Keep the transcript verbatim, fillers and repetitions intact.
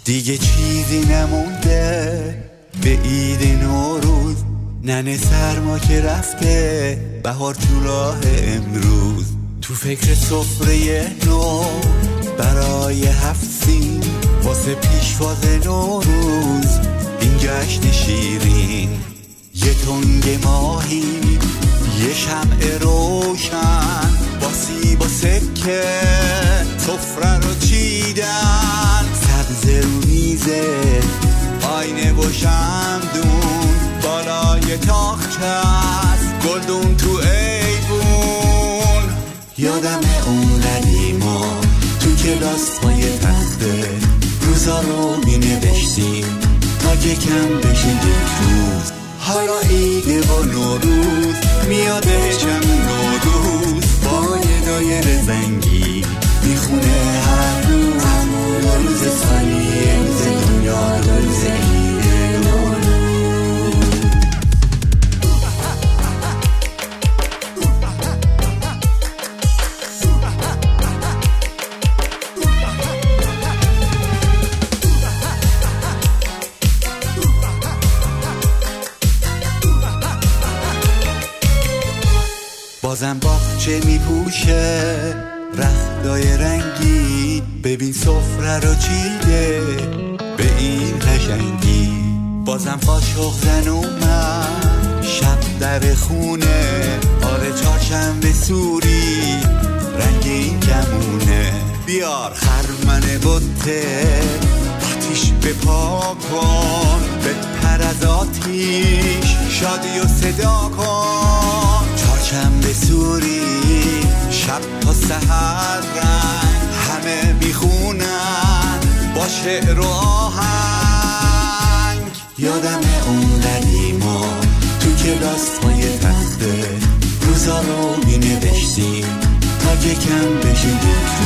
دیگه چیزی نمونده به عید نوروز، ننه سرما که رفته بهار تو راه امروز. تو فکر سفره نو برای هفت سین، واسه پیشواز نوروز این جشن شیرین. یه تنگ ماهی یه شمع روشن، با سیب و سکه سفره رو چیدن. سبز رو میزه آینه و شمدون، بالای تاخچه است گلدون تو ایوون. یادم اون قدیما تو کلاس پای تخته، روزا رو می نوشتیم تا که کم بشه یک روز. حالا عیده و نوروز میاده چم نوروز، با یه دایر زنگی میخونه هر روز. دو روز سالی امروز دنیا، دو روز عیده نوروز. بازم باغچه میپوشه رختای رنگی، ببین سفره رو چیده به این قشنگی. بازم قاشق زن اومد شب در خونه، آره چهارشنبه سوری رنگ این گمونه. بیار خرمن بطه آتیش بپا کن، بپر از آتیش شادی و صدا کن. چهارشنبه سوری شب تا سحر رنگ، همه میخونن با شعر و آهنگ. یادم اون قدیما تو کلاس پای تخته، روزا رو می نوشتیم تا که کم بشه یک